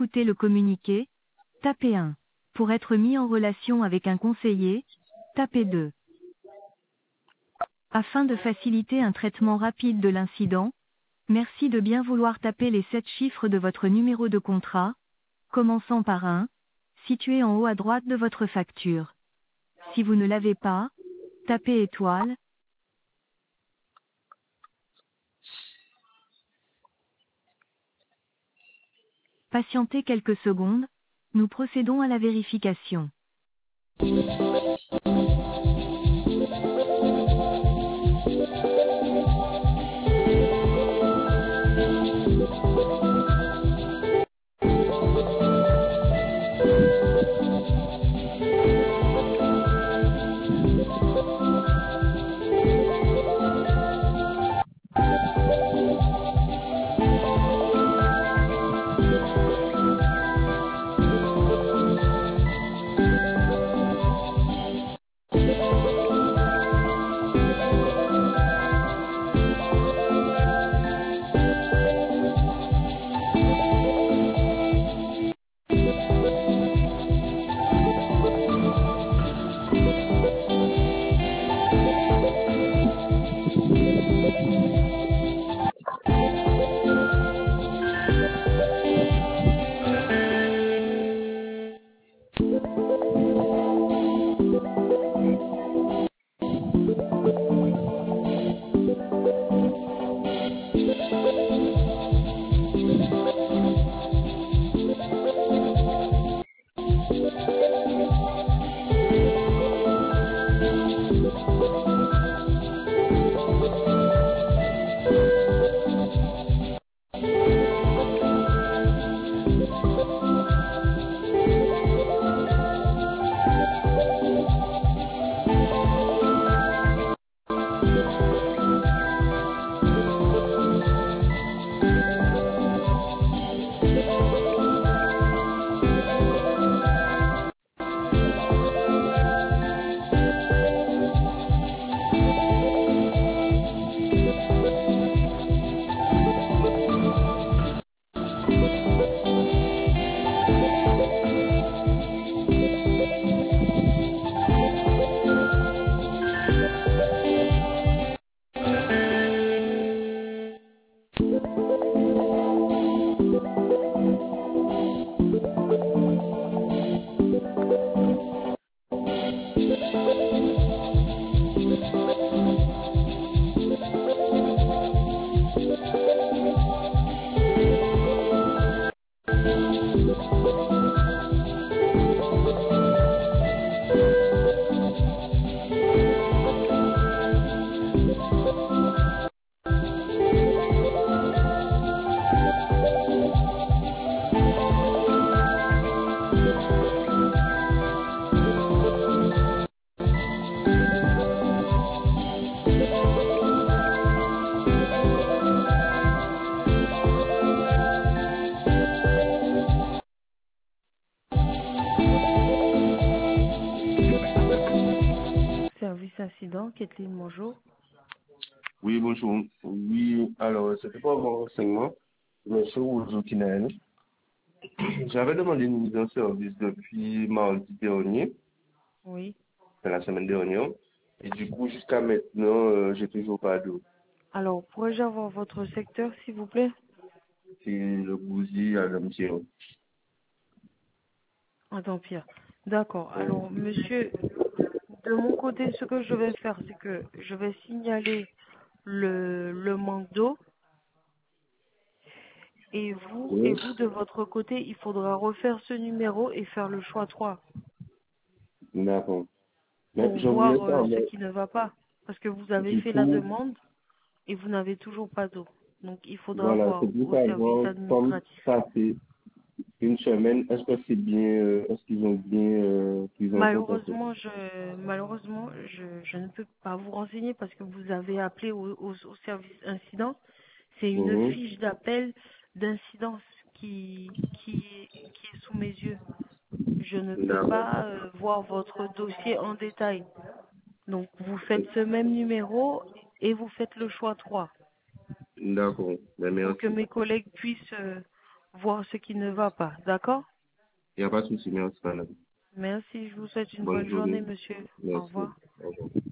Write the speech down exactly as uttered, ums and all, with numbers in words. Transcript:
écouter le communiqué, tapez un. Pour être mis en relation avec un conseiller, tapez deux. Afin de faciliter un traitement rapide de l'incident, merci de bien vouloir taper les sept chiffres de votre numéro de contrat, commençant par un, situé en haut à droite de votre facture. Si vous ne l'avez pas, tapez étoile. Patientez quelques secondes, nous procédons à la vérification. Service incident, Kathleen, bonjour. Oui, bonjour. Oui, alors, c'était pour avoir un renseignement. Monsieur Ouzoukinel. J'avais demandé une mise en service depuis mardi dernier, Oui. c'est la semaine dernière. Et du coup, jusqu'à maintenant, euh, j'ai toujours pas d'eau. Alors, pourrais-je avoir votre secteur, s'il vous plaît? C'est le Gouzi à l'Amtier. Attends, Pierre. D'accord. Alors, monsieur, de mon côté, ce que je vais faire, c'est que je vais signaler le, le manque d'eau. Et vous, et Oui, vous, de votre côté, il faudra refaire ce numéro et faire le choix trois d'accord. Mais pour je voulais voir euh, ce savoir, qui ne va pas. Parce que vous avez du fait la coup, demande et vous n'avez toujours pas d'eau. Donc, il faudra voilà, voir c'est pour au service savoir, comme administratif. ça fait une semaine, est-ce que c'est bien, euh, est-ce qu'ils ont bien euh, pris en compte en fait? Malheureusement, je malheureusement, je, je ne peux pas vous renseigner parce que vous avez appelé au, au, au service incident. C'est une Mhm. fiche d'appel d'incidence qui, qui, qui est sous mes yeux. Je ne peux D'accord. pas euh, voir votre dossier en détail. Donc, vous faites ce même numéro et vous faites le choix trois D'accord. Ben, pour que merci. mes collègues puissent euh, voir ce qui ne va pas. D'accord? Il n'y a pas de souci, merci, madame. Merci, je vous souhaite une Bonne bonne journée, journée. monsieur. Au Merci. revoir. Au revoir.